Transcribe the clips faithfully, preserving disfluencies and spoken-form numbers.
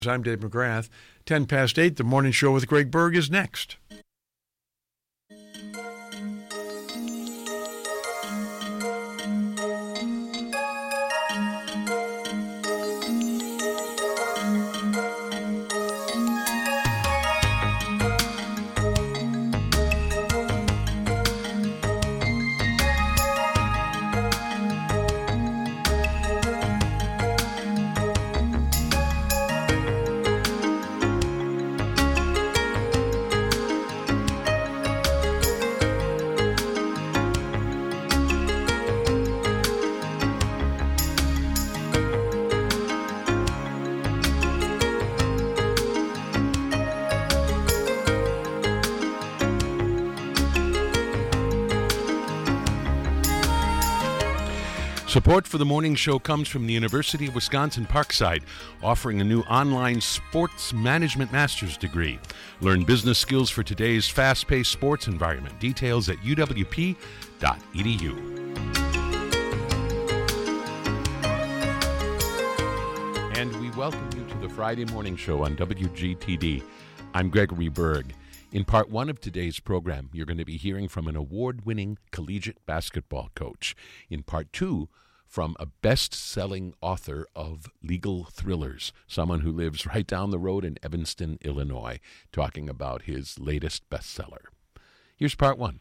I'm Dave McGrath. ten past eight, the morning show with Greg Berg is next. Support for the morning show comes from the University of Wisconsin-Parkside, offering a new online sports management master's degree. Learn business skills for today's fast-paced sports environment. Details at u w p dot e d u. And we welcome you to the Friday morning show on W G T D. I'm Gregory Berg. In part one of today's program, you're going to be hearing from an award-winning collegiate basketball coach. In part two, from a best-selling author of legal thrillers, someone who lives right down the road in Evanston, Illinois, talking about his latest bestseller. Here's part one.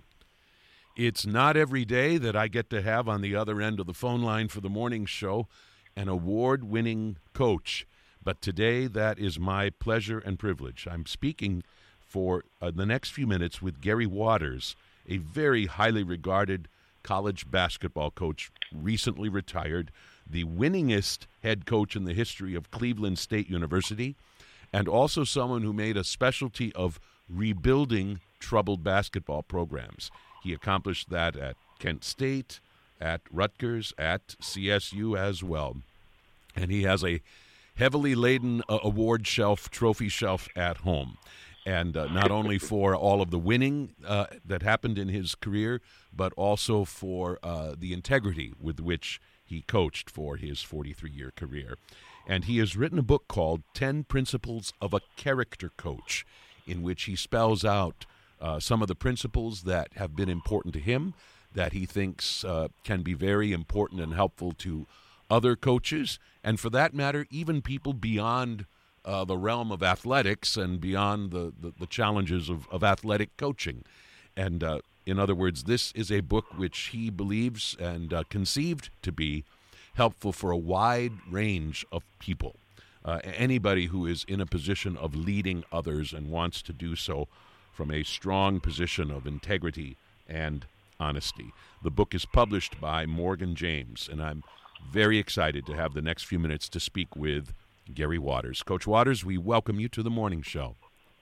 It's not every day that I get to have on the other end of the phone line for the morning show an award-winning coach, but today that is my pleasure and privilege. I'm speaking for uh, the next few minutes with Gary Waters, a very highly regarded college basketball coach, recently retired, the winningest head coach in the history of Cleveland State University, and also someone who made a specialty of rebuilding troubled basketball programs. He accomplished that at Kent State, at Rutgers, at C S U as well. And he has a heavily laden uh, award shelf, trophy shelf at home. And uh, not only for all of the winning uh, that happened in his career, but also for uh, the integrity with which he coached for his forty-three-year career. And he has written a book called ten Principles of a Character Coach, in which he spells out uh, some of the principles that have been important to him, that he thinks uh, can be very important and helpful to other coaches, and for that matter, even people beyond Uh, the realm of athletics and beyond the, the, the challenges of, of athletic coaching. And uh, in other words, this is a book which he believes and uh, conceived to be helpful for a wide range of people. Uh, anybody who is in a position of leading others and wants to do so from a strong position of integrity and honesty. The book is published by Morgan James, and I'm very excited to have the next few minutes to speak with Gary Waters. Coach Waters, we welcome you to the morning show.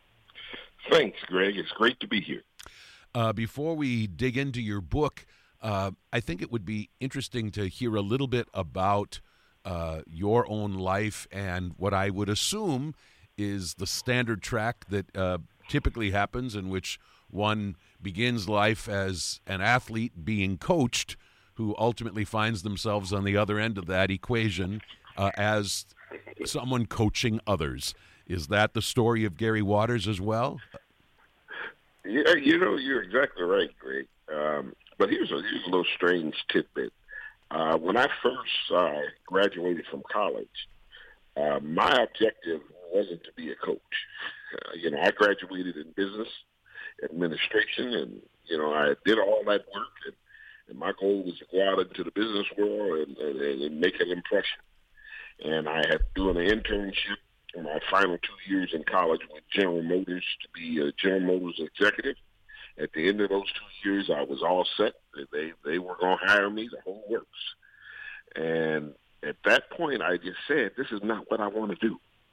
Thanks, Greg. It's great to be here. Uh, before we dig into your book, uh, I think it would be interesting to hear a little bit about uh, your own life and what I would assume is the standard track that uh, typically happens, in which one begins life as an athlete being coached, who ultimately finds themselves on the other end of that equation uh, as someone coaching others. Is that the story of Gary Waters as well? Yeah, you know, you're exactly right, Greg. Um, but here's a, here's a little strange tidbit. Uh, when I first uh, graduated from college, uh, my objective wasn't to be a coach. Uh, you know, I graduated in business administration, and, you know, I did all that work, and, and my goal was to go out into the business world and, and, and make an impression. And I had doing an internship in my final two years in college with General Motors to be a General Motors executive. At the end of those two years, I was all set. They they were going to hire me, the whole works. And at that point, I just said, this is not what I want to do.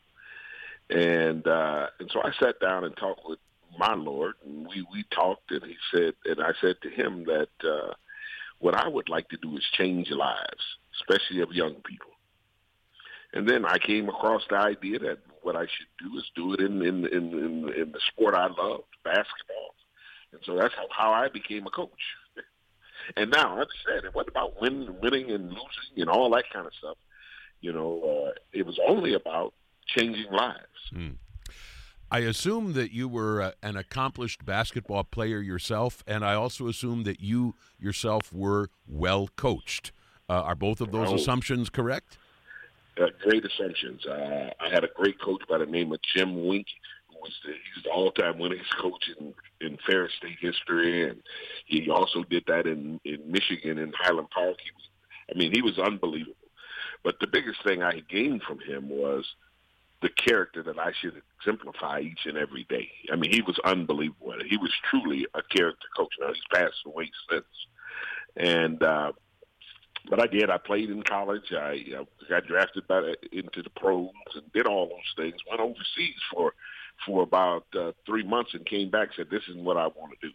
And uh, and so I sat down and talked with my Lord, and we, we talked, and he said, and I said to him that uh, what I would like to do is change lives, especially of young people. And then I came across the idea that what I should do is do it in in in, in, in the sport I loved, basketball. And so that's how, how I became a coach. And now, like I said, it wasn't about winning, winning and losing and all that kind of stuff. You know, uh, it was only about changing lives. Hmm. I assume that you were uh, an accomplished basketball player yourself, and I also assume that you yourself were well coached. Uh, are both of those Oh, assumptions correct? uh, great assumptions. Uh, I had a great coach by the name of Jim Wink, who was the, he's the all-time winningest coach in, in Ferris State history, and he also did that in, in Michigan in Highland Park. He was, I mean, he was unbelievable. But the biggest thing I gained from him was the character that I should exemplify each and every day. I mean, he was unbelievable. He was truly a character coach. Now, he's passed away since. And, uh, but I did. I played in college. I you know, got drafted by, into the pros and did all those things. Went overseas for for about uh, three months and came back and said, this is what I want to do.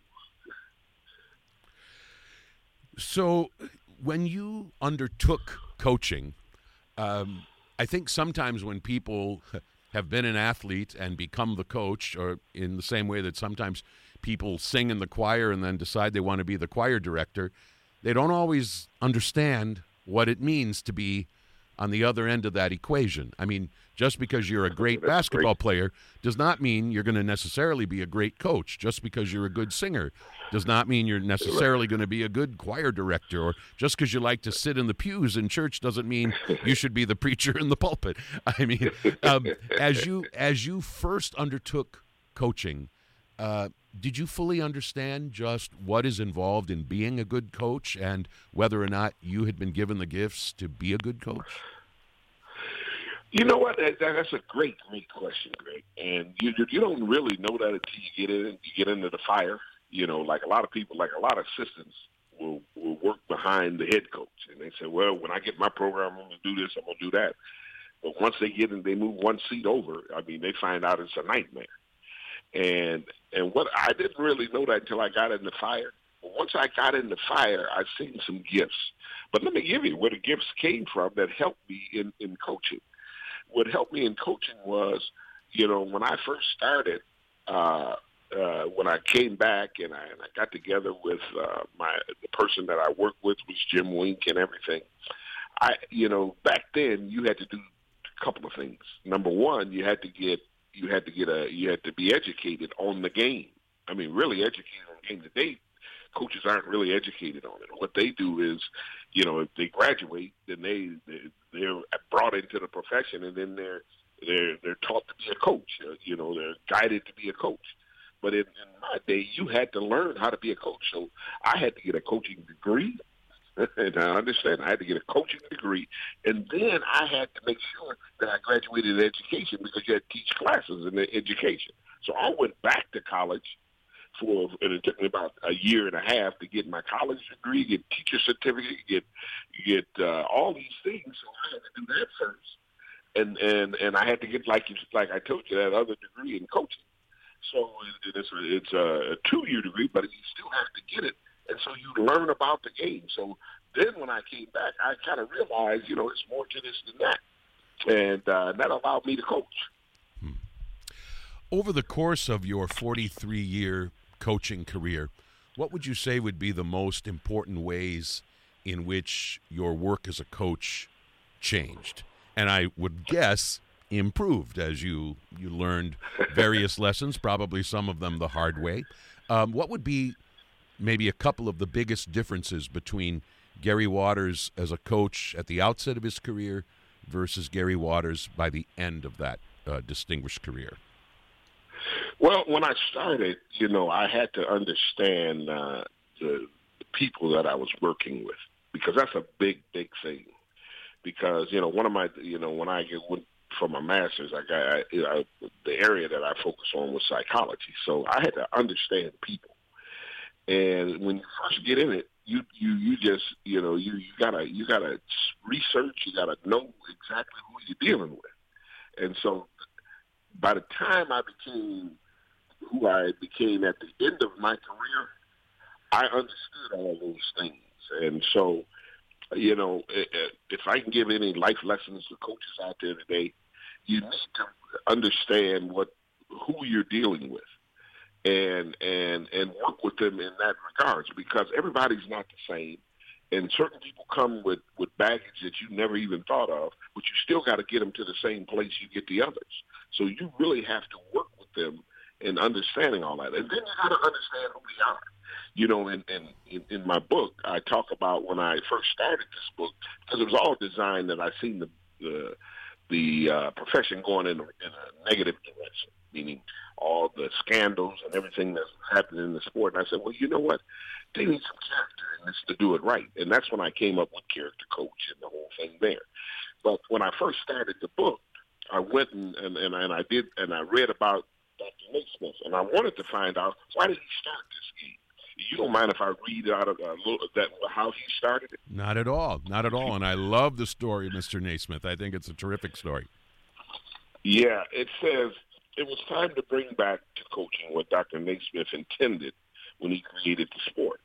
So when you undertook coaching, um, I think sometimes when people have been an athlete and become the coach, or in the same way that sometimes people sing in the choir and then decide they want to be the choir director, they don't always understand what it means to be on the other end of that equation. I mean, just because you're a great basketball great. player does not mean you're going to necessarily be a great coach. Just because you're a good singer does not mean you're necessarily going to be a good choir director. Or just because you like to sit in the pews in church doesn't mean you should be the preacher in the pulpit. I mean, um, as you as you first undertook coaching, uh, did you fully understand just what is involved in being a good coach and whether or not you had been given the gifts to be a good coach? You know what? That, that's a great, great question, Greg. And you you don't really know that until you get in. You get into the fire. You know, like a lot of people, like a lot of assistants will will work behind the head coach, and they say, "Well, when I get my program, I'm going to do this. I'm going to do that." But once they get in, they move one seat over. I mean, they find out it's a nightmare. And and what I didn't really know that until I got in the fire. But once I got in the fire, I seen some gifts. But let me give you where the gifts came from that helped me in, in coaching. What helped me in coaching was, you know, when I first started, uh, uh, when I came back and I, and I got together with uh, my the person that I worked with was Jim Wink and everything. I, you know, back then you had to do a couple of things. Number one, you had to get you had to get a you had to be educated on the game. I mean, really educated on the game. Today, coaches aren't really educated on it. What they do is, you know, if they graduate, then they, they they're brought into the profession, and then they're they're they're taught to be a coach. Uh, you know, they're guided to be a coach. But in, in my day, you had to learn how to be a coach. So I had to get a coaching degree. And I understand I had to get a coaching degree, and then I had to make sure that I graduated in education because you had to teach classes in education. So I went back to college for, and it took me about a year and a half to get my college degree, get teacher certificate, get get uh, all these things. So I had to do that first, and and and I had to get like you, like I told you that other degree in coaching. So it, it's a, it's a two-year degree, but you still have to get it. And so you learn about the game. So then when I came back, I kind of realized, you know, it's more to this than that. And uh, that allowed me to coach. Hmm. Over the course of your forty-three-year coaching career, what would you say would be the most important ways in which your work as a coach changed? And I would guess improved as you, you learned various lessons, probably some of them the hard way. Um, what would be maybe a couple of the biggest differences between Gary Waters as a coach at the outset of his career versus Gary Waters by the end of that uh, distinguished career? Well, when I started, you know, I had to understand uh, the, the people that I was working with, because that's a big, big thing. Because, you know, one of my, you know, when I get, went for my master's, I got I, you know, the area that I focused on was psychology. So I had to understand people. And when you first get in it, you you you just you know you, you gotta you gotta research. You gotta know exactly who you're dealing with. And so, by the time I became who I became at the end of my career, I understood all those things. And so, you know, if I can give any life lessons to coaches out there today, you need to understand what who you're dealing with. And and and work with them in that regards, because everybody's not the same, And certain people come with, with baggage that you never even thought of, but you still got to get them to the same place you get the others. So you really have to work with them in understanding all that. And then you got to understand who they are. You know, in, in, in, in my book, I talk about when I first started this book, because it was all designed that I seen the the, the uh, profession going in a, in a negative direction, meaning all the scandals and everything that's happening in the sport. And I said, well, you know what? They need some character in this to do it right. And that's when I came up with Character Coach and the whole thing there. But when I first started the book, I went and, and, and, I, and I did, and I read about Doctor Naismith, and I wanted to find out, why did he start this game? You don't mind if I read out of uh, little, that how he started it? Not at all. Not at all. And I love the story of Mister Naismith. I think it's a terrific story. Yeah, it says, it was time to bring back to coaching what Doctor Naismith intended when he created the sport.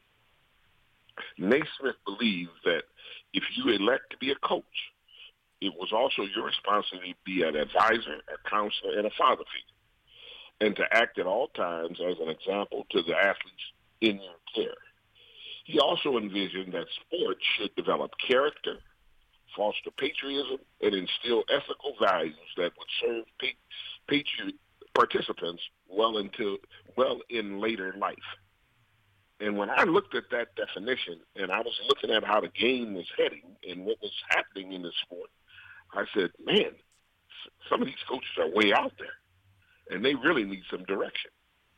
Naismith believed that if you elect to be a coach, it was also your responsibility to be an advisor, a counselor, and a father figure, and to act at all times as an example to the athletes in your care. He also envisioned that sports should develop character, foster patriotism, and instill ethical values that would serve pa- patriot participants well into well in later life. And when I looked at that definition and I was looking at how the game was heading and what was happening in the sport, I said, man, some of these coaches are way out there, and they really need some direction.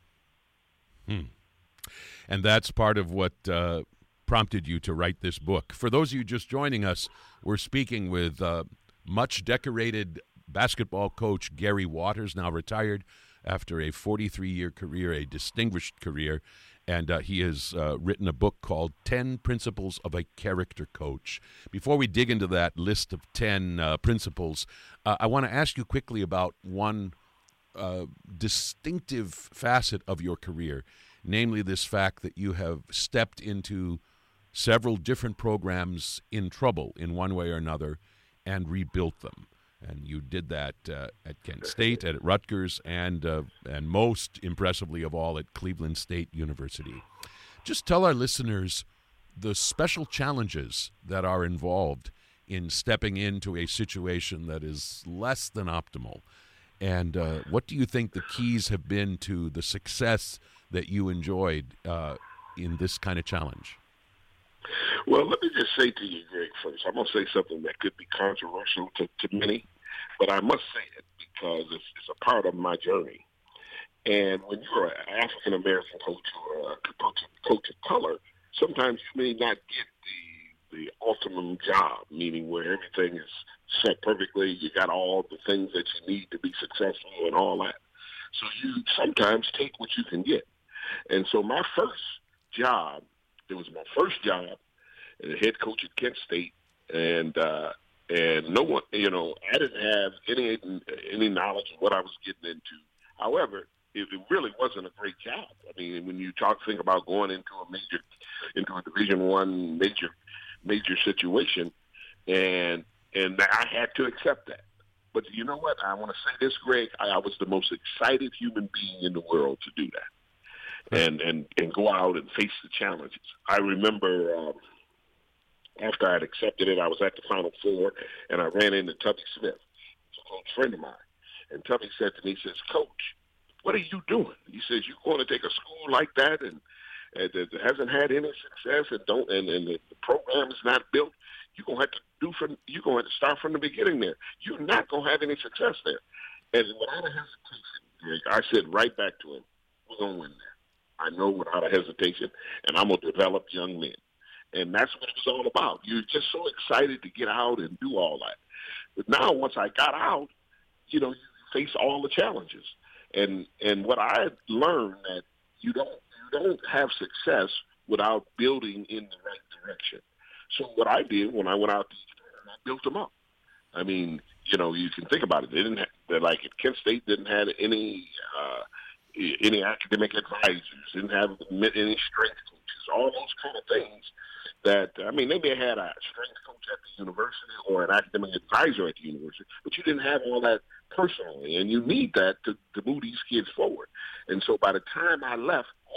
Hmm. And that's part of what uh, prompted you to write this book. For those of you just joining us, we're speaking with uh, much decorated basketball coach Gary Waters, now retired after a forty-three year career, a distinguished career. And uh, he has uh, written a book called ten Principles of a Character Coach. Before we dig into that list of ten uh, principles, uh, I want to ask you quickly about one uh, distinctive facet of your career, namely this fact that you have stepped into several different programs in trouble in one way or another and rebuilt them. And you did that uh, at Kent State, at Rutgers, and uh, and most impressively of all at Cleveland State University. Just tell our listeners the special challenges that are involved in stepping into a situation that is less than optimal. And uh, what do you think the keys have been to the success that you enjoyed uh, in this kind of challenge? Well, let me just say to you, Greg, first, I'm going to say something that could be controversial to, to many, but I must say it because it's, it's a part of my journey. And when you're an African-American coach or a coach, coach of color, sometimes you may not get the the optimum job, meaning where everything is set perfectly, you got all the things that you need to be successful and all that. So you sometimes take what you can get. And so my first job, it was my first job as a head coach at Kent State, and uh, and no one, you know, I didn't have any any knowledge of what I was getting into. However, it, it really wasn't a great job. I mean, when you talk, think about going into a major, into a Division One major major situation, and and I had to accept that. But you know what? I want to say this, Greg. I, I was the most excited human being in the world to do that. And, and and go out and face the challenges. I remember um, after I'd accepted it, I was at the Final Four, and I ran into Tubby Smith, a close friend of mine. And Tubby said to me, he says, Coach, what are you doing? He says, you're going to take a school like that and, and that hasn't had any success and don't and, and the program is not built. You're going to have to do from you're going to have to start from the beginning there. You're not going to have any success there. And without a hesitation, Greg, I said right back to him, we're going to win there. I know without a hesitation, and I'm going to develop young men. And that's what it was all about. You're just so excited to get out and do all that. But now once I got out, you know, you face all the challenges. And and what I learned that you don't you don't have success without building in the right direction. So what I did when I went out, I built them up. I mean, you know, you can think about it. They didn't have, they're like if Kent State didn't have any uh, any academic advisors, didn't have any strength coaches, all those kind of things that, I mean, they may have had a strength coach at the university or an academic advisor at the university, but you didn't have all that personally, and you need that to, to move these kids forward. And so by the time I left, all those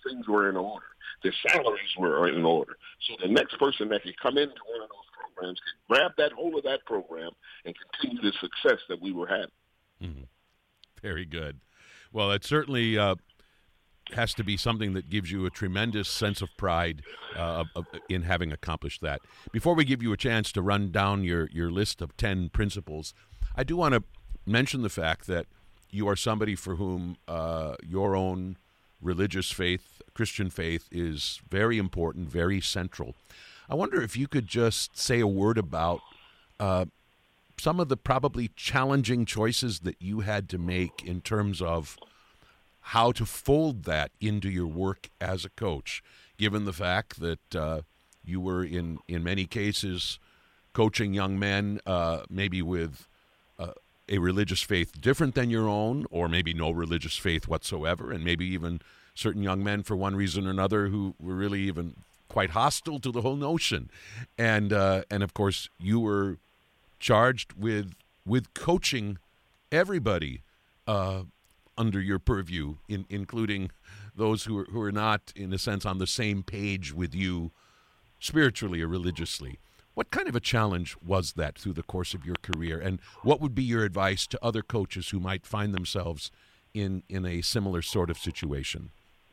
things were in order. Their salaries were in order. So the next person that could come into one of those programs could grab that hold of that program and continue the success that we were having. Mm-hmm. Very good. Well, it certainly uh, has to be something that gives you a tremendous sense of pride uh, of, of, in having accomplished that. Before we give you a chance to run down your, your list of ten principles, I do want to mention the fact that you are somebody for whom uh, your own religious faith, Christian faith, is very important, very central. I wonder if you could just say a word about uh, some of the probably challenging choices that you had to make in terms of how to fold that into your work as a coach, given the fact that uh, you were in, in many cases coaching young men, uh, maybe with uh, a religious faith different than your own, or maybe no religious faith whatsoever, and maybe even certain young men, for one reason or another, who were really even quite hostile to the whole notion. And uh, and of course, you were charged with with coaching everybody uh, under your purview, in, including those who are, who are not, in a sense, on the same page with you spiritually or religiously. What kind of a challenge was that through the course of your career, and what would be your advice to other coaches who might find themselves in, in a similar sort of situation?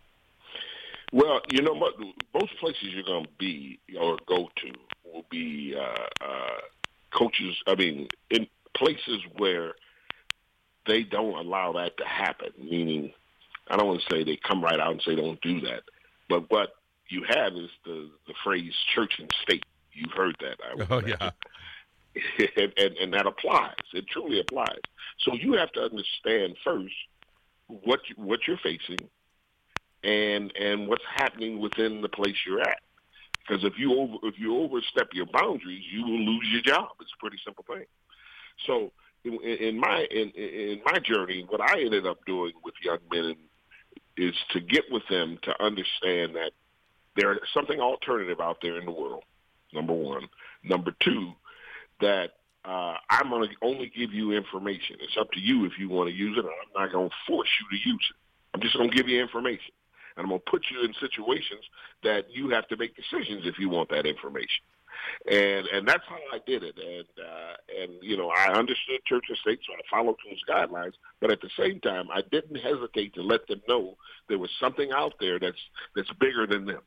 Well, you know what? Most places you're going to be or go to will be uh, uh, coaches, I mean, in places where they don't allow that to happen, meaning, I don't want to say they come right out and say don't do that, but what you have is the, the phrase church and state. You've heard that, I would Oh, imagine. yeah. and, and, and that applies. It truly applies. So you have to understand first what you, what you're facing and and what's happening within the place you're at. Because if you over if you overstep your boundaries, you will lose your job. It's a pretty simple thing. So in, in my in, in my journey, what I ended up doing with young men is to get with them to understand that there's something alternative out there in the world. Number one. Number two, that uh, I'm going to only give you information. It's up to you if you want to use it, or I'm not going to force you to use it. I'm just going to give you information. And I'm going to put you in situations that you have to make decisions if you want that information. And and that's how I did it. And, uh, and you know, I understood church and state, so I followed those guidelines. But at the same time, I didn't hesitate to let them know there was something out there that's that's bigger than them.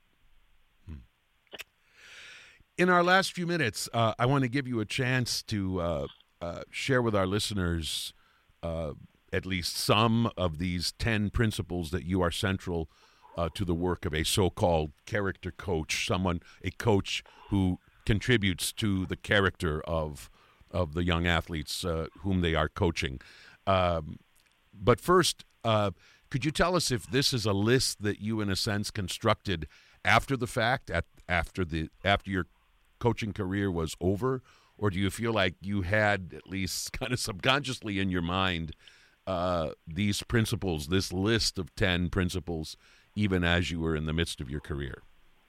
In our last few minutes, uh, I want to give you a chance to uh, uh, share with our listeners uh, at least some of these ten principles that you are central uh, to the work of a so-called character coach, someone, a coach who contributes to the character of of the young athletes uh, whom they are coaching. Um, but first, uh, could you tell us if this is a list that you, in a sense, constructed after the fact, at after the after your coaching career was over, or do you feel like you had, at least kind of subconsciously in your mind, uh, these principles, this list of ten principles, even as you were in the midst of your career?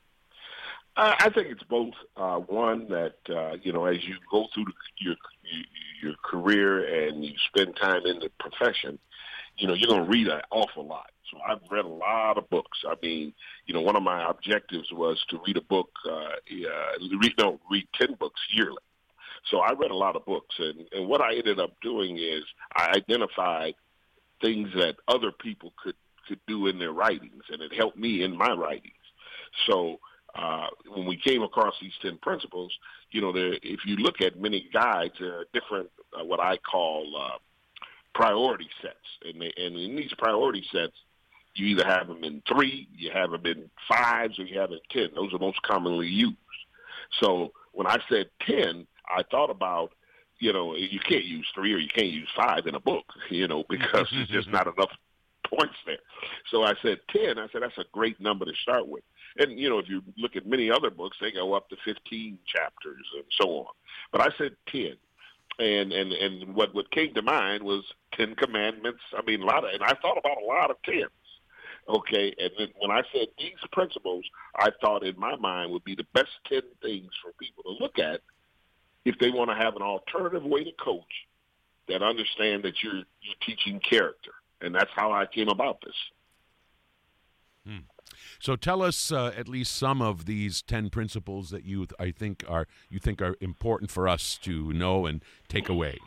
Uh, I think it's both. Uh, one, that, uh, you know, as you go through the, your your career and you spend time in the profession, you know, you're going to read an awful lot. So I've read a lot of books. I mean, you know, one of my objectives was to read a book, uh, uh, read, no, read ten books yearly. So I read a lot of books. And, and what I ended up doing is I identified things that other people could, could do in their writings, and it helped me in my writings. So uh, when we came across these ten principles, you know, there, if you look at many guides, there are different, uh, what I call uh, priority sets. And, they, and in these priority sets, you either have them in three, you have them in fives, or you have them in ten. Those are most commonly used. So when I said ten, I thought about, you know, you can't use three or you can't use five in a book, you know, because there's just not enough points there. So I said ten. I said that's a great number to start with. And, you know, if you look at many other books, they go up to fifteen chapters and so on. But I said ten. And and and what, what came to mind was Ten Commandments. I mean, a lot of, and I thought about a lot of tens. Okay, and then when I said these principles, I thought in my mind would be the best ten things for people to look at if they want to have an alternative way to coach that understand that you're you're teaching character, and that's how I came about this. Hmm. So tell us uh, at least some of these ten principles that you I think are you think are important for us to know and take away.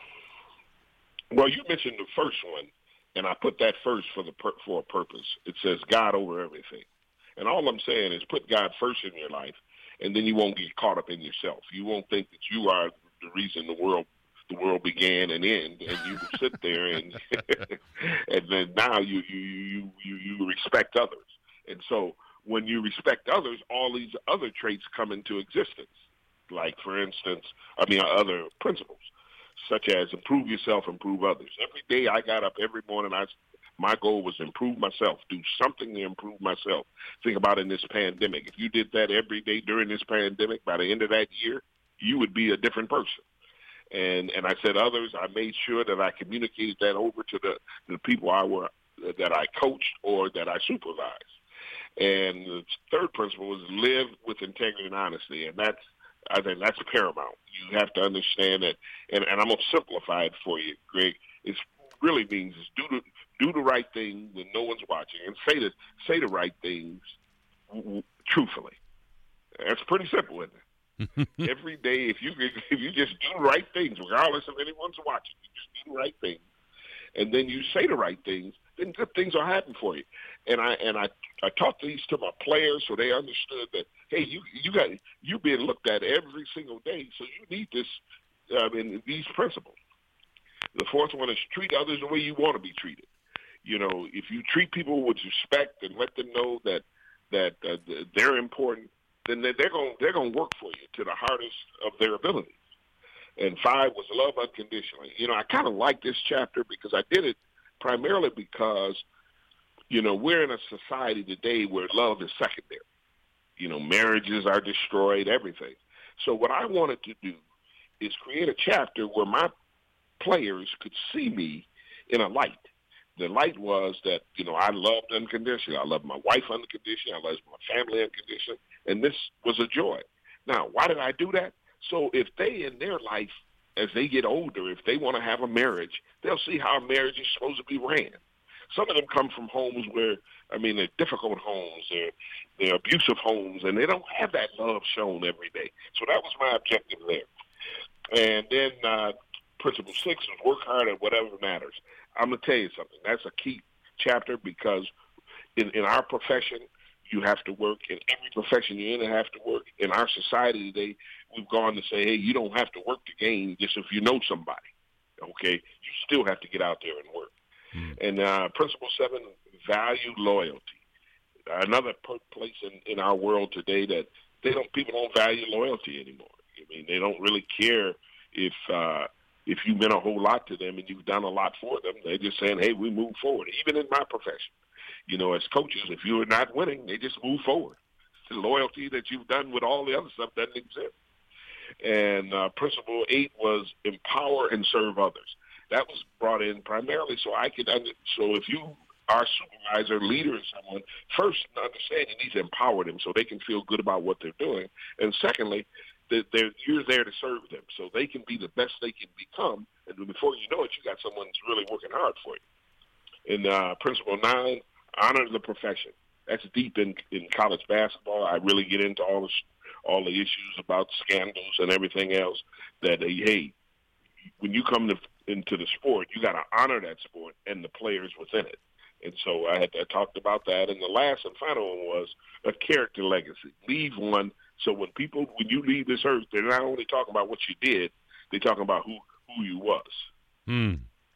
Well, you mentioned the first one, and I put that first for the per- for a purpose. It says God over everything, and all I'm saying is put God first in your life, and then you won't get caught up in yourself. You won't think that you are the reason the world the world began and end, and you sit there and and then now you you you you you respect others, and so when you respect others, all these other traits come into existence. Like, for instance, I mean, other principles, such as improve yourself, improve others. Every day I got up every morning, I my goal was to improve myself, do something to improve myself. Think about in this pandemic. If you did that every day during this pandemic, by the end of that year, you would be a different person. And and I said others, I made sure that I communicated that over to the, the people I were that I coached or that I supervised. And the third principle was live with integrity and honesty, and that's I think that's paramount. You have to understand that, and, and I'm gonna simplify it for you, Greg. It really means is do the do the right thing when no one's watching, and say the say the right things w- w- truthfully. That's pretty simple, isn't it? Every day, if you if you just do the right things, regardless of anyone's watching, you just do the right things, and then you say the right things, then good things will happen for you. And I and I, I taught these to my players so they understood that, hey, you you got you're being looked at every single day, so you need this uh, in these principles. The fourth one is treat others the way you want to be treated. You know, if you treat people with respect and let them know that that uh, they're important, then they're going they're going to work for you to the hardest of their abilities. And five was love unconditionally. You know, I kind of like this chapter because I did it primarily because, you know, we're in a society today where love is secondary. You know, marriages are destroyed, everything. So what I wanted to do is create a chapter where my players could see me in a light. The light was that, you know, I loved unconditionally. I loved my wife unconditionally. I loved my family unconditionally. And this was a joy. Now, why did I do that? So if they, in their life, as they get older, if they want to have a marriage, they'll see how a marriage is supposed to be ran. Some of them come from homes where, I mean, they're difficult homes, they're, they're abusive homes, and they don't have that love shown every day. So that was my objective there. And then uh, principle six was work hard at whatever matters. I'm going to tell you something. That's a key chapter because in, in our profession, you have to work. In every profession you're in, you have to work. In our society today, we've gone to say, hey, you don't have to work to gain just if you know somebody, okay? You still have to get out there and work. Mm. And uh, principle seven, value loyalty. Another place in, in our world today that they don't people don't value loyalty anymore. I mean, they don't really care if uh, if you meant a whole lot to them and you've done a lot for them. They're just saying, hey, we move forward. Even in my profession, you know, as coaches, if you're not winning, they just move forward. The loyalty that you've done with all the other stuff doesn't exist. And uh, principle eight was empower and serve others. That was brought in primarily so I could under, so if you are a supervisor, leader, or someone, first understand you need to empower them so they can feel good about what they're doing. And secondly, that they're, you're there to serve them so they can be the best they can become. And before you know it, you got someone who's really working hard for you. And uh, principle nine, honor the profession. That's deep in, in college basketball. I really get into all the all the issues about scandals and everything else. That uh, hey, when you come to, into the sport, you got to honor that sport and the players within it. And so I had I talked about that. And the last and final one was a character legacy. Leave one so when people when you leave this earth, they're not only talking about what you did, they're talking about who who you was. Hmm.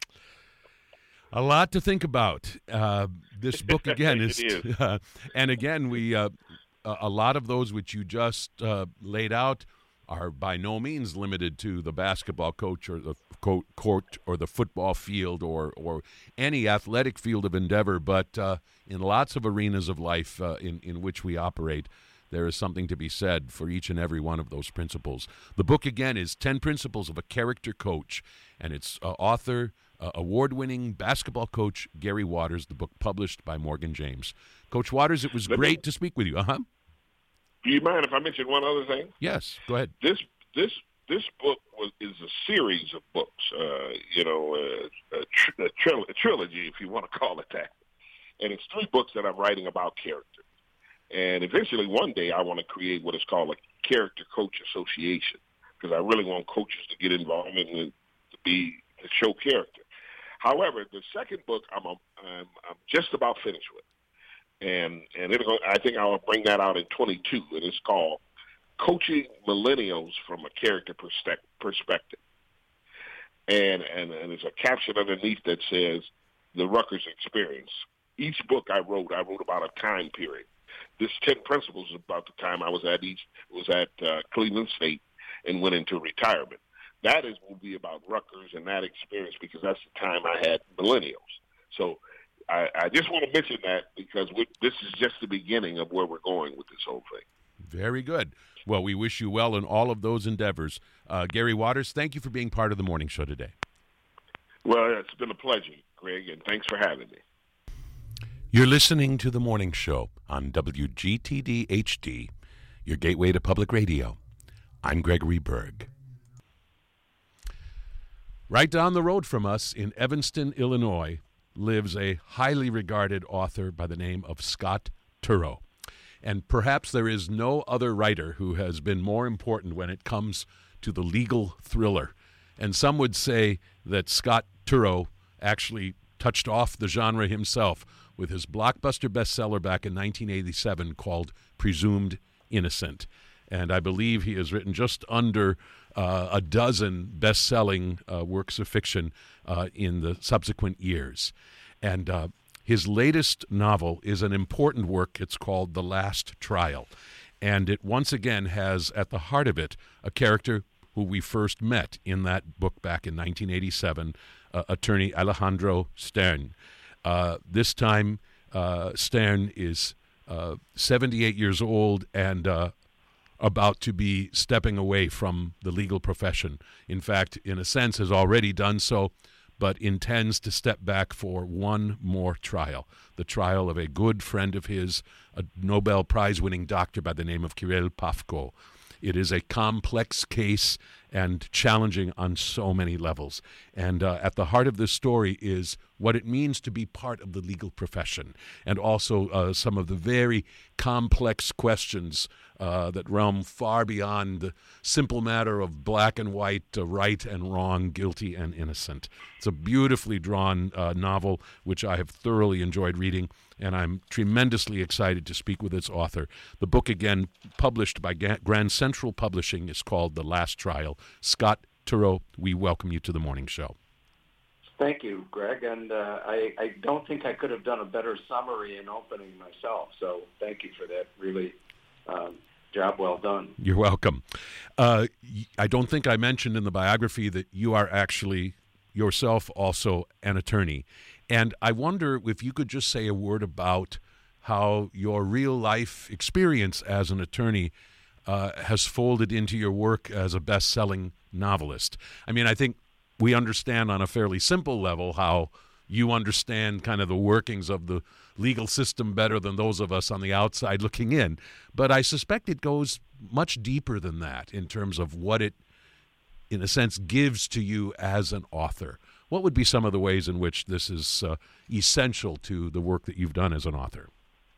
A lot to think about. Uh, this book again is, is. Uh, and again we uh, a lot of those which you just uh, laid out are by no means limited to the basketball coach or the court or the football field or or any athletic field of endeavor, but uh, in lots of arenas of life uh, in in which we operate, there is something to be said for each and every one of those principles. The book again is ten Principles of a Character Coach, and it's uh, author. Uh, award-winning basketball coach Gary Waters, the book published by Morgan James. Coach Waters, it was Let great me, to speak with you. Uh-huh. Do you mind if I mention one other thing? Yes, go ahead. This this this book was is a series of books, uh, you know, uh, a, tr- a, tril- a trilogy, if you want to call it that. And it's three books that I'm writing about character. And eventually one day I want to create what is called a character coach association, because I really want coaches to get involved and to be to show character. However, the second book I'm, a, I'm I'm just about finished with, and and it'll, I think I'll bring that out in twenty-two, and it's called Coaching Millennials from a Character Perspective. And, and and there's a caption underneath that says the Rutgers Experience. Each book I wrote, I wrote about a time period. This ten Principles is about the time I was at East was at uh, Cleveland State and went into retirement. That is will be about Rutgers and that experience, because that's the time I had millennials. So I, I just want to mention that, because we, this is just the beginning of where we're going with this whole thing. Very good. Well, we wish you well in all of those endeavors. Uh, Gary Waters, thank you for being part of the morning show today. Well, it's been a pleasure, Greg, and thanks for having me. You're listening to The Morning Show on W G T D H D, your gateway to public radio. I'm Gregory Berg. Right down the road from us in Evanston, Illinois, lives a highly regarded author by the name of Scott Turow. And perhaps there is no other writer who has been more important when it comes to the legal thriller. And some would say that Scott Turow actually touched off the genre himself with his blockbuster bestseller back in nineteen eighty-seven called Presumed Innocent. And I believe he has written just under uh, a dozen best-selling uh, works of fiction uh, in the subsequent years. And uh, his latest novel is an important work. It's called The Last Trial. And it once again has at the heart of it a character who we first met in that book back in nineteen eighty-seven, uh, attorney Alejandro Stern. Uh, this time, uh, Stern is uh, seventy-eight years old and uh, about to be stepping away from the legal profession. In fact, in a sense, has already done so, but intends to step back for one more trial, the trial of a good friend of his, a Nobel Prize-winning doctor by the name of Kirill Pafko. It is a complex case and challenging on so many levels. And uh, at the heart of this story is what it means to be part of the legal profession, and also uh, some of the very complex questions uh, that realm far beyond the simple matter of black and white, uh, right and wrong, guilty and innocent. It's a beautifully drawn uh, novel, which I have thoroughly enjoyed reading, and I'm tremendously excited to speak with its author. The book, again, published by Grand Central Publishing, is called The Last Trial. Scott Turow, we welcome you to the morning show. Thank you, Greg, and uh, I, I don't think I could have done a better summary in opening myself, so thank you for that. Really, um, job well done. You're welcome. Uh, I don't think I mentioned in the biography that you are actually yourself also an attorney, and I wonder if you could just say a word about how your real-life experience as an attorney uh, has folded into your work as a best-selling novelist. I mean, I think we understand on a fairly simple level how you understand kind of the workings of the legal system better than those of us on the outside looking in. But I suspect it goes much deeper than that in terms of what it, in a sense, gives to you as an author. What would be some of the ways in which this is uh, essential to the work that you've done as an author?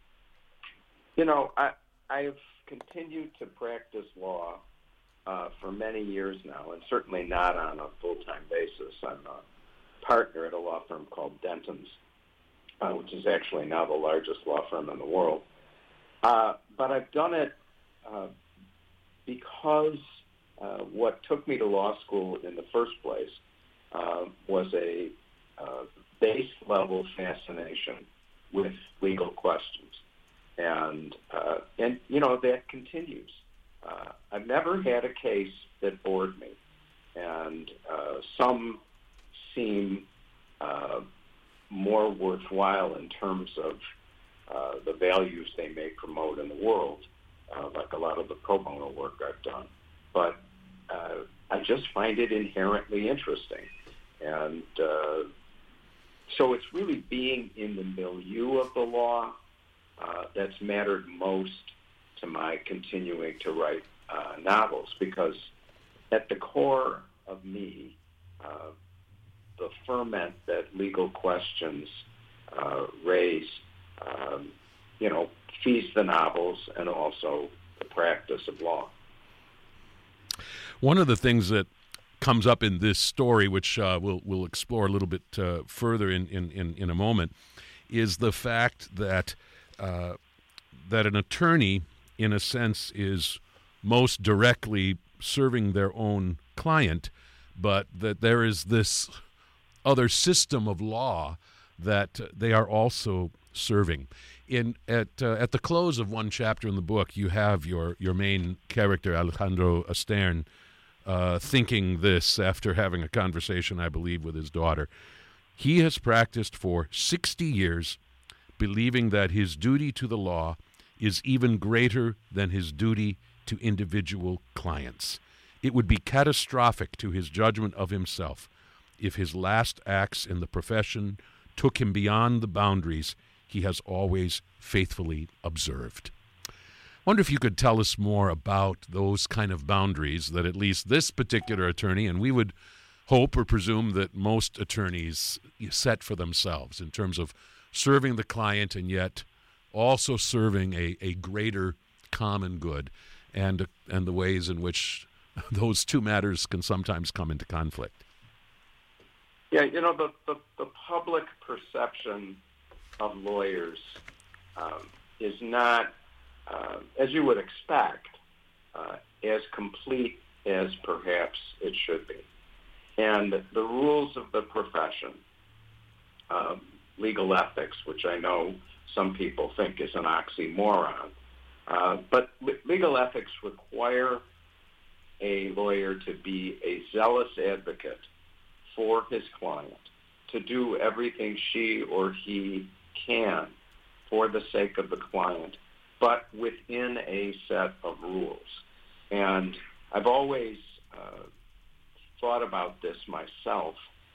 You know, I, I've continued to practice law Uh, for many years now, and certainly not on a full-time basis. I'm a partner at a law firm called Denton's, uh, which is actually now the largest law firm in the world. Uh, but I've done it uh, because uh, what took me to law school in the first place uh, was a uh, base-level fascination with legal questions. And, uh, and you know, that continues. Uh, I've never had a case that bored me, and uh, some seem uh, more worthwhile in terms of uh, the values they may promote in the world, uh, like a lot of the pro bono work I've done. But uh, I just find it inherently interesting. And uh, so it's really being in the milieu of the law uh, that's mattered most to my continuing to write uh, novels, because at the core of me, uh, the ferment that legal questions uh, raise um, you know, feast the novels and also the practice of law. One of the things that comes up in this story, which uh, we'll we'll explore a little bit uh, further in, in, in, in a moment, is the fact that uh, that an attorney, in a sense, is most directly serving their own client, but that there is this other system of law that they are also serving. In at uh, at the close of one chapter in the book, you have your your main character, Alejandro Stern, uh, thinking this after having a conversation, I believe, with his daughter. He has practiced for sixty years, believing that his duty to the law is even greater than his duty to individual clients. It would be catastrophic to his judgment of himself if his last acts in the profession took him beyond the boundaries he has always faithfully observed. I wonder if you could tell us more about those kind of boundaries that at least this particular attorney, and we would hope or presume that most attorneys set for themselves in terms of serving the client and yet also serving a, a greater common good, and and the ways in which those two matters can sometimes come into conflict. Yeah, you know, the, the, the public perception of lawyers um, is not, uh, as you would expect, uh, as complete as perhaps it should be. And the rules of the profession, um, legal ethics, which I know some people think is an oxymoron, uh, but legal ethics require a lawyer to be a zealous advocate for his client, to do everything she or he can for the sake of the client, but within a set of rules. And I've always uh, thought about this myself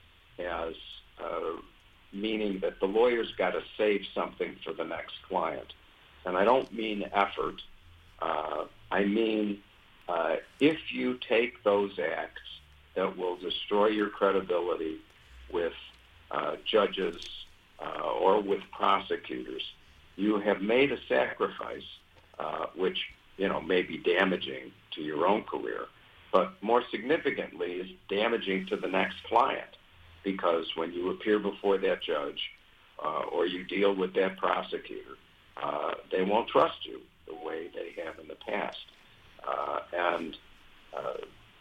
as uh, meaning that the lawyer's got to save something for the next client. And I don't mean effort. Uh, I mean uh, if you take those acts that will destroy your credibility with uh, judges uh, or with prosecutors, you have made a sacrifice, uh, which, you know, may be damaging to your own career, but more significantly is damaging to the next client, because when you appear before that judge uh, or you deal with that prosecutor, uh, they won't trust you the way they have in the past. Uh, and uh,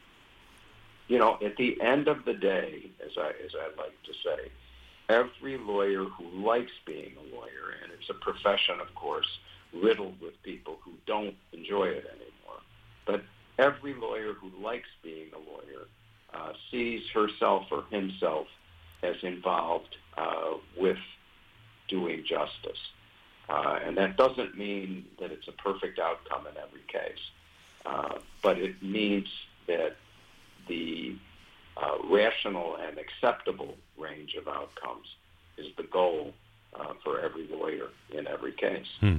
you know, at the end of the day, as I as I like to say, every lawyer who likes being a lawyer, and it's a profession, of course, riddled with people who don't enjoy it anymore, but every lawyer who likes being a lawyer uh, sees herself or himself as involved uh, with doing justice. Uh, and that doesn't mean that it's a perfect outcome in every case, uh, but it means that the uh, rational and acceptable range of outcomes is the goal uh, for every lawyer in every case. Hmm.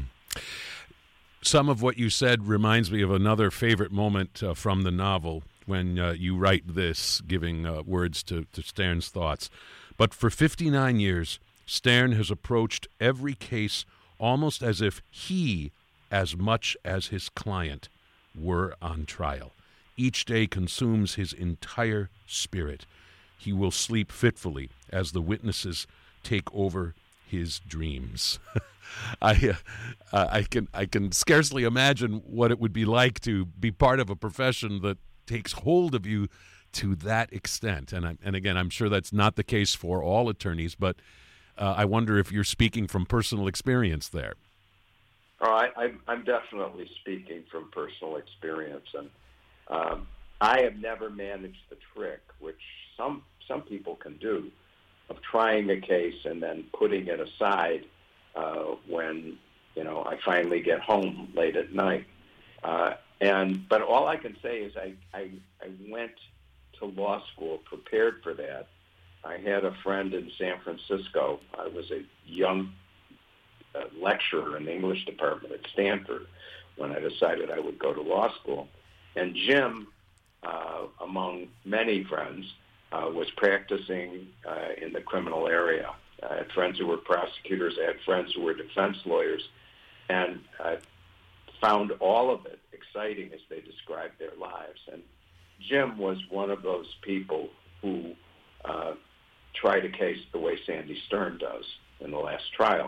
Some of what you said reminds me of another favorite moment uh, from the novel when uh, you write this, giving uh, words to, to Stern's thoughts. But for fifty-nine years, Stern has approached every case almost as if he, as much as his client, were on trial. Each day consumes his entire spirit. He will sleep fitfully as the witnesses take over his dreams. I, uh, I can I can scarcely imagine what it would be like to be part of a profession that takes hold of you to that extent. And I, and again, I'm sure that's not the case for all attorneys, but uh, I wonder if you're speaking from personal experience there. Oh, I, I'm, I'm definitely speaking from personal experience, and um, I have never managed the trick, which some some people can do, of trying a case and then putting it aside uh, when, you know, I finally get home late at night. Uh, and but all I can say is I, I I went to law school prepared for that. I had a friend in San Francisco. I was a young uh, lecturer in the English department at Stanford when I decided I would go to law school. And Jim, uh, among many friends, uh, was practicing uh, in the criminal area. I had friends who were prosecutors. I had friends who were defense lawyers. and I found all of it exciting as they described their lives. And Jim was one of those people who uh, tried a case the way Sandy Stern does in the last trial.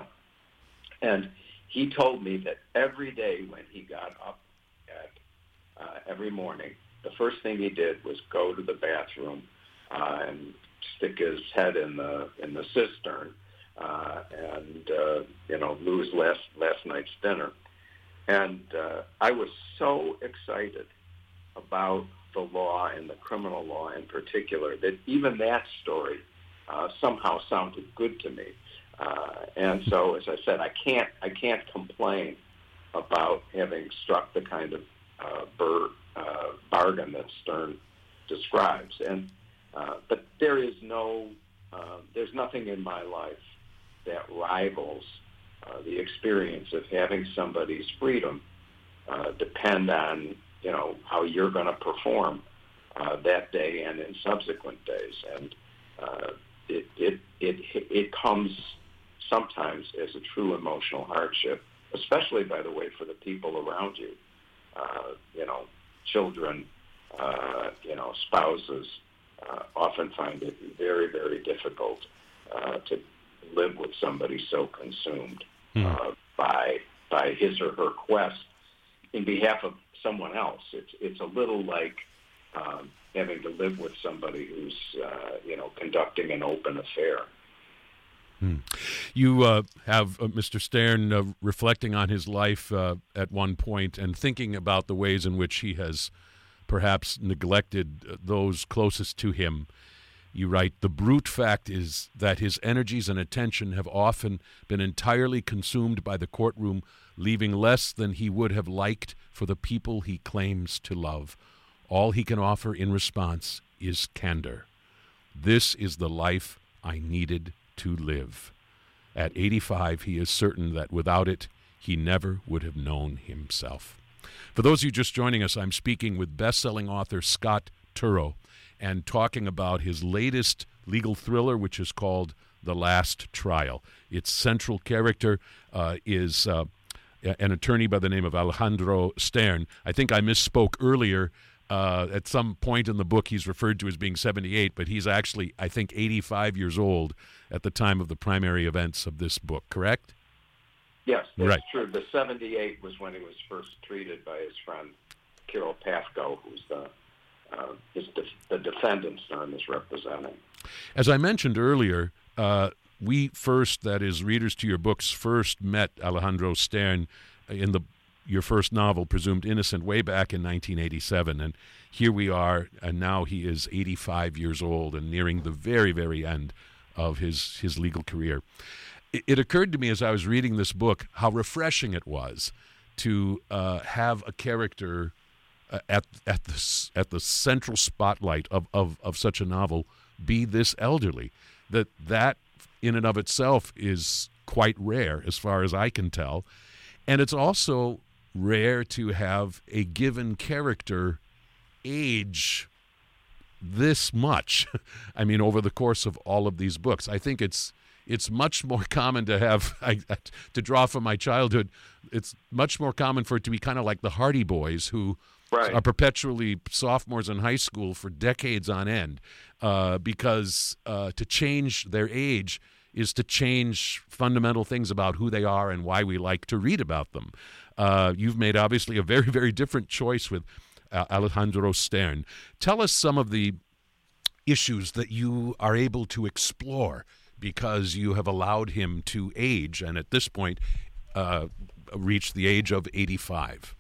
And he told me that every day when he got up at uh, every morning, the first thing he did was go to the bathroom uh, and stick his head in the in the cistern uh, and uh, you know lose last last night's dinner. And uh, I was so excited about the law and the criminal law in particular that even that story uh, somehow sounded good to me. Uh, and so, as I said, I can't I can't complain about having struck the kind of uh, bur- uh, bargain that Stern describes. And uh, but there is no uh, there's nothing in my life that rivals uh, the experience of having somebody's freedom uh, depend on you know how you're going to perform uh, that day and in subsequent days. And uh, it it it it comes sometimes as a true emotional hardship, especially, by the way, for the people around you. Uh, you know, children, uh, you know, spouses uh, often find it very, very difficult uh, to live with somebody so consumed hmm. uh, by by his or her quest in behalf of someone else. It's it's a little like um, having to live with somebody who's uh, you know conducting an open affair. Hmm. You uh, have uh, Mister Stern uh, reflecting on his life uh, at one point and thinking about the ways in which he has perhaps neglected uh, those closest to him. You write, "The brute fact is that his energies and attention have often been entirely consumed by the courtroom, leaving less than he would have liked for the people he claims to love. All he can offer in response is candor. This is the life I needed to live. At eighty-five, he is certain that without it, he never would have known himself." For those of you just joining us, I'm speaking with best-selling author Scott Turow and talking about his latest legal thriller, which is called The Last Trial. Its central character uh, is uh, an attorney by the name of Alejandro Stern. I think I misspoke earlier. Uh, at some point in the book, he's referred to as being seventy-eight, but he's actually, I think, eighty-five years old at the time of the primary events of this book, correct? Yes, that's right. true. The seventy-eight was when he was first treated by his friend Kirill Pafko, who's the, uh, his def- the defendant Stern is representing. As I mentioned earlier, uh, we first, that is, readers to your books, first met Alejandro Stern in the your first novel, Presumed Innocent, way back in nineteen eighty-seven. And here we are, and now he is eighty-five years old and nearing the very, very end of his, his legal career. It, it occurred to me as I was reading this book how refreshing it was to uh, have a character uh, at at the, at the central spotlight of, of, of such a novel be this elderly. That that in and of itself is quite rare as far as I can tell. And it's also rare to have a given character age this much. I mean, over the course of all of these books, I think it's it's much more common to have, I, to draw from my childhood, it's much more common for it to be kind of like the Hardy Boys, who right. are perpetually sophomores in high school for decades on end, uh, because uh, to change their age is to change fundamental things about who they are and why we like to read about them. Uh, you've made, obviously, a very, very different choice with uh, Alejandro Stern. Tell us some of the issues that you are able to explore because you have allowed him to age and, at this point, uh, reach the age of eighty-five.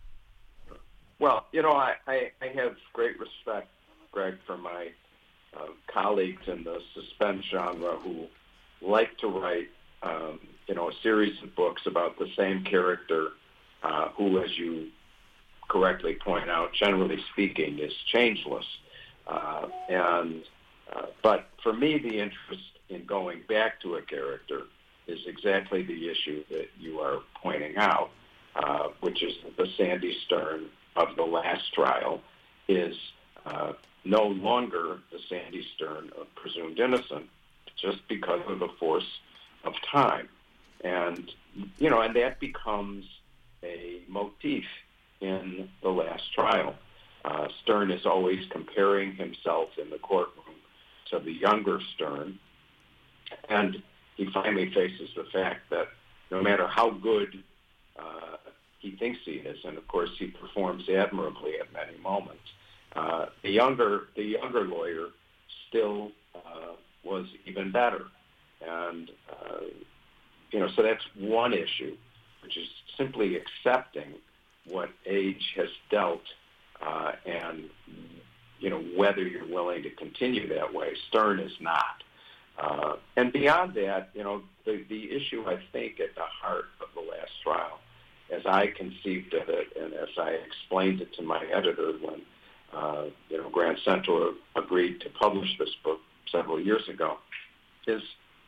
Well, you know, I, I, I have great respect, Greg, for my uh, colleagues in the suspense genre who like to write, um, you know, a series of books about the same character uh, who, as you correctly point out, generally speaking, is changeless. Uh, and uh, but for me, the interest in going back to a character is exactly the issue that you are pointing out, uh, which is that the Sandy Stern of The Last Trial is uh, no longer the Sandy Stern of Presumed Innocent, just because of the force of time. And, you know, and that becomes a motif in the last trial. Uh, Stern is always comparing himself in the courtroom to the younger Stern, and he finally faces the fact that no matter how good uh, he thinks he is, and of course he performs admirably at many moments, uh, the younger the younger lawyer still uh, was even better. And, uh, you know, so that's one issue, which is simply accepting what age has dealt uh, and, you know, whether you're willing to continue that way. Stern is not. Uh, and beyond that, you know, the, the issue, I think, at the heart of the last trial, as I conceived of it and as I explained it to my editor when, uh, you know, Grand Central agreed to publish this book several years ago, is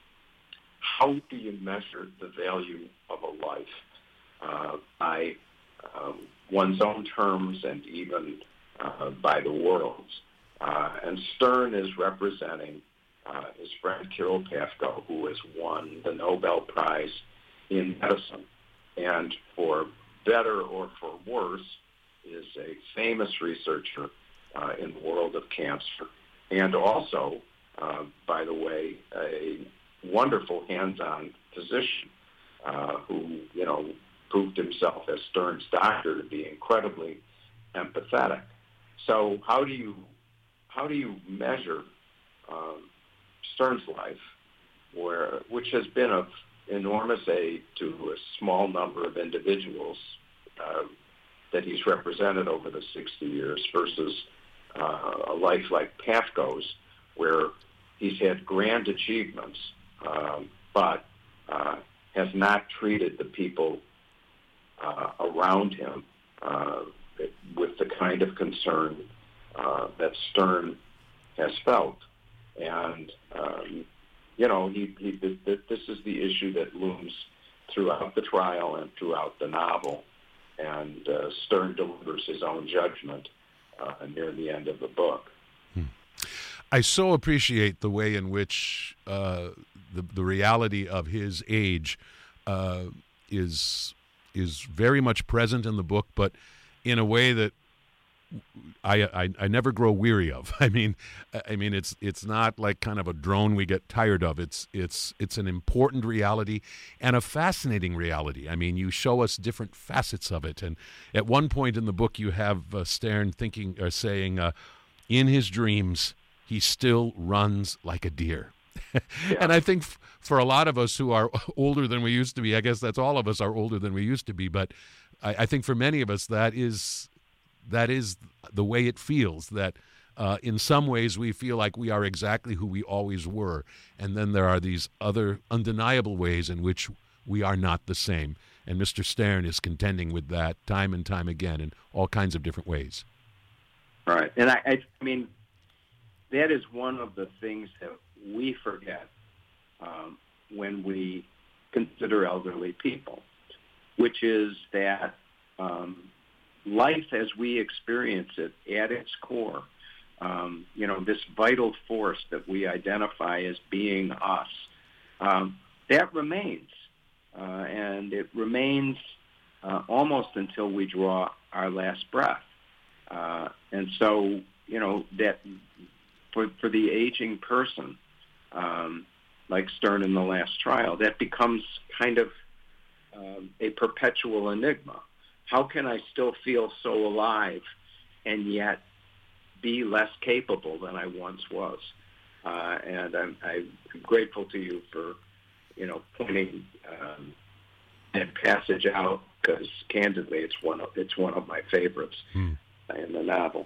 how do you measure the value of a life uh, by um, one's own terms and even uh, by the world's? Uh, and Stern is representing uh, his friend Kirill Pafko, who has won the Nobel Prize in medicine, and for better or for worse, is a famous researcher uh, in the world of cancer, and also, uh, by the way, a wonderful hands-on physician uh, who, you know, proved himself as Stern's doctor to be incredibly empathetic. So how do you how do you measure um, Stern's life, where which has been of enormous aid to a small number of individuals uh, that he's represented over the sixty years, versus uh, a life like Pafko's, where he's had grand achievements, um, but uh, has not treated the people uh, around him uh, with the kind of concern uh, that Stern has felt. And, um, you know, he, he, this is the issue that looms throughout the trial and throughout the novel. And uh, Stern delivers his own judgment uh, near the end of the book. Hmm. I so appreciate the way in which uh, the the reality of his age uh, is is very much present in the book, but in a way that I, I I never grow weary of. I mean, I mean it's it's not like kind of a drone we get tired of. It's it's it's an important reality and a fascinating reality. I mean, you show us different facets of it, and at one point in the book, you have uh, Stern thinking or saying, uh, in his dreams, he still runs like a deer. Yeah. And I think f- for a lot of us who are older than we used to be, I guess that's all of us are older than we used to be, but I, I think for many of us that is that is the way it feels, that uh, in some ways we feel like we are exactly who we always were, and then there are these other undeniable ways in which we are not the same. And Mister Stern is contending with that time and time again in all kinds of different ways. Right. And I, I mean, that is one of the things that we forget um, when we consider elderly people, which is that um, life as we experience it at its core, um, you know, this vital force that we identify as being us, um, that remains. Uh, and it remains uh, almost until we draw our last breath. Uh, and so, you know, that for, for the aging person, um, like Stern in the last trial, that becomes kind of um, a perpetual enigma. How can I still feel so alive and yet be less capable than I once was? Uh, and I'm, I'm grateful to you for, you know, pointing um, that passage out, because candidly, it's one of it's one of my favorites hmm. in the novel.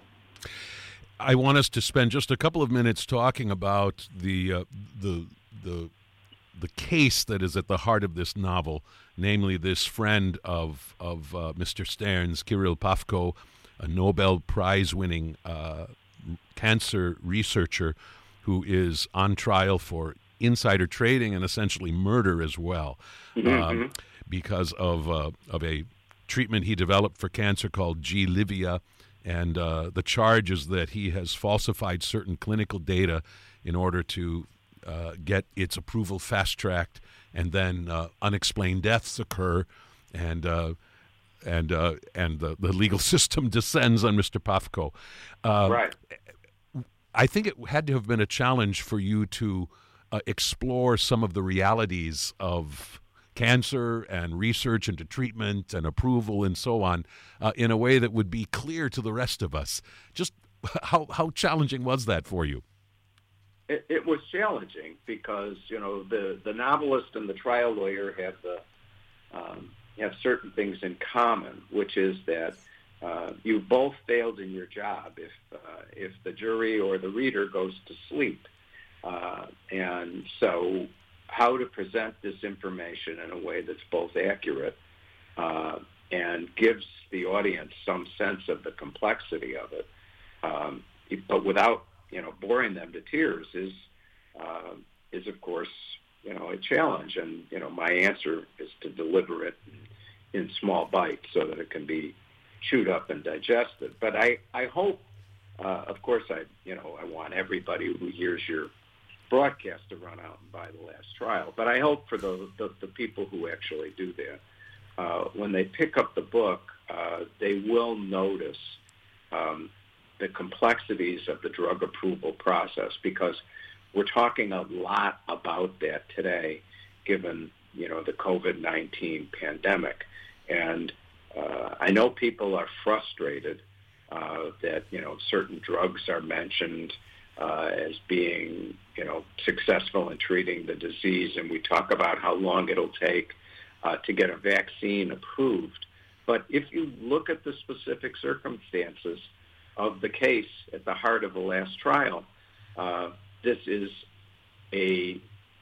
I want us to spend just a couple of minutes talking about the uh, the the the case that is at the heart of this novel, namely this friend of of uh, Mister Stern's, Kirill Pafko, a Nobel Prize-winning uh, cancer researcher who is on trial for insider trading and essentially murder as well, mm-hmm. um, because of uh, of a treatment he developed for cancer called G-Livia. And uh, the charge is that he has falsified certain clinical data in order to uh, get its approval fast-tracked and then uh, unexplained deaths occur, and uh, and uh, and the, the legal system descends on Mister Pafko. Uh, right. I think it had to have been a challenge for you to uh, explore some of the realities of cancer and research into treatment and approval and so on uh, in a way that would be clear to the rest of us. Just how how challenging was that for you? It, it was challenging because, you know, the, the novelist and the trial lawyer have the um, have certain things in common, which is that uh, you both failed in your job if uh, if the jury or the reader goes to sleep. Uh, and so how to present this information in a way that's both accurate uh, and gives the audience some sense of the complexity of it, um, but without, you know, boring them to tears is, uh, is of course, you know, a challenge. And, you know, my answer is to deliver it in, in small bites so that it can be chewed up and digested. But I, I hope, uh, of course, I, you know, I want everybody who hears your broadcast to run out and buy The Last Trial. But I hope for the, the, the people who actually do that, uh, when they pick up the book, uh, they will notice um, the complexities of the drug approval process, because we're talking a lot about that today, given, you know, the COVID nineteen pandemic. And uh, I know people are frustrated uh, that, you know, certain drugs are mentioned uh, as being, you know, successful in treating the disease, and we talk about how long it'll take uh, to get a vaccine approved. But if you look at the specific circumstances of the case at the heart of The Last Trial, uh, this is a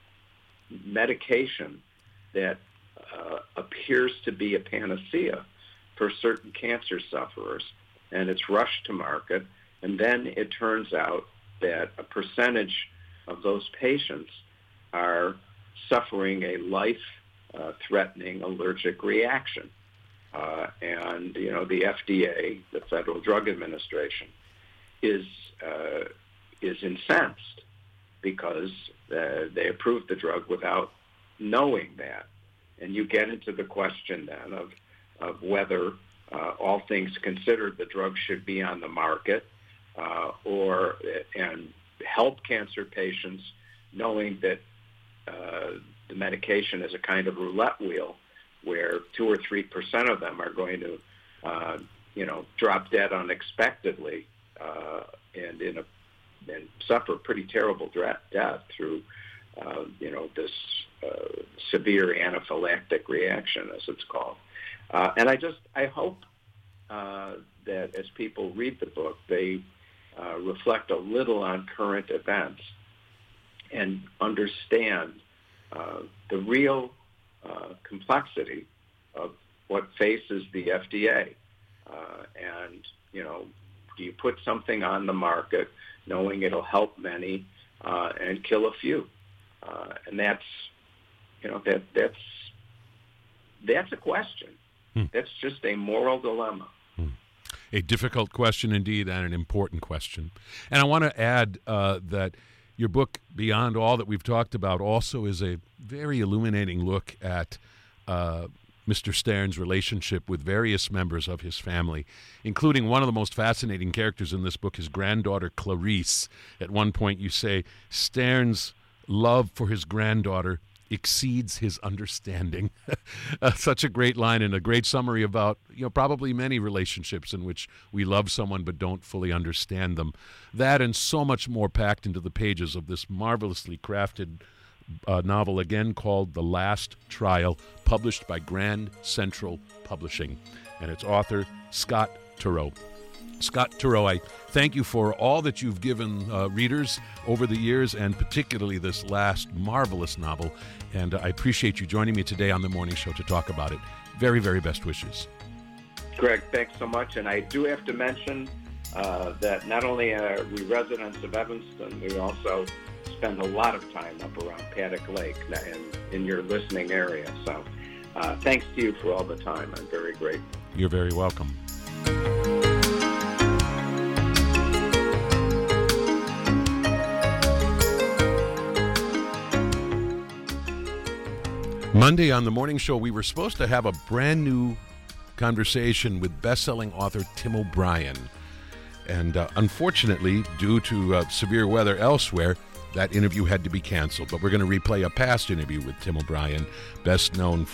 medication that uh, appears to be a panacea for certain cancer sufferers, and it's rushed to market, and then it turns out that a percentage of those patients are suffering a life-threatening allergic reaction. Uh, and, you know, the F D A, the Federal Drug Administration, is uh, is incensed because uh, they approved the drug without knowing that. And you get into the question then of, of whether, uh, all things considered, the drug should be on the market uh, or and help cancer patients knowing that uh, the medication is a kind of roulette wheel where two or three percent of them are going to, uh, you know, drop dead unexpectedly uh, and in a and suffer pretty terrible death through, uh, you know, this uh, severe anaphylactic reaction, as it's called. Uh, and I just I hope uh, that as people read the book, they uh, reflect a little on current events and understand uh, the real Uh, complexity of what faces the F D A. Uh, and, you know, do you put something on the market knowing it'll help many uh, and kill a few? Uh, and that's, you know, that that's that's a question. Hmm. That's just a moral dilemma. Hmm. A difficult question indeed, and an important question. And I want to add uh, that your book, beyond all that we've talked about, also is a very illuminating look at uh, Mister Stern's relationship with various members of his family, including one of the most fascinating characters in this book, his granddaughter, Clarice. At one point you say, Stern's love for his granddaughter exceeds his understanding. uh, such a great line and a great summary about, you know, probably many relationships in which we love someone but don't fully understand them. That and so much more packed into the pages of this marvelously crafted uh, novel, again called The Last Trial, published by Grand Central Publishing, and its author, Scott Turow. Scott Turow, I thank you for all that you've given uh, readers over the years, and particularly this last marvelous novel. And uh, I appreciate you joining me today on the morning show to talk about it. Very, very best wishes. Greg, thanks so much. And I do have to mention uh, that not only are we residents of Evanston, we also spend a lot of time up around Paddock Lake and in your listening area. So uh, thanks to you for all the time. I'm very grateful. You're very welcome. Monday on the morning show, we were supposed to have a brand new conversation with best-selling author Tim O'Brien. And uh, unfortunately, due to uh, severe weather elsewhere, that interview had to be canceled. But we're going to replay a past interview with Tim O'Brien, best known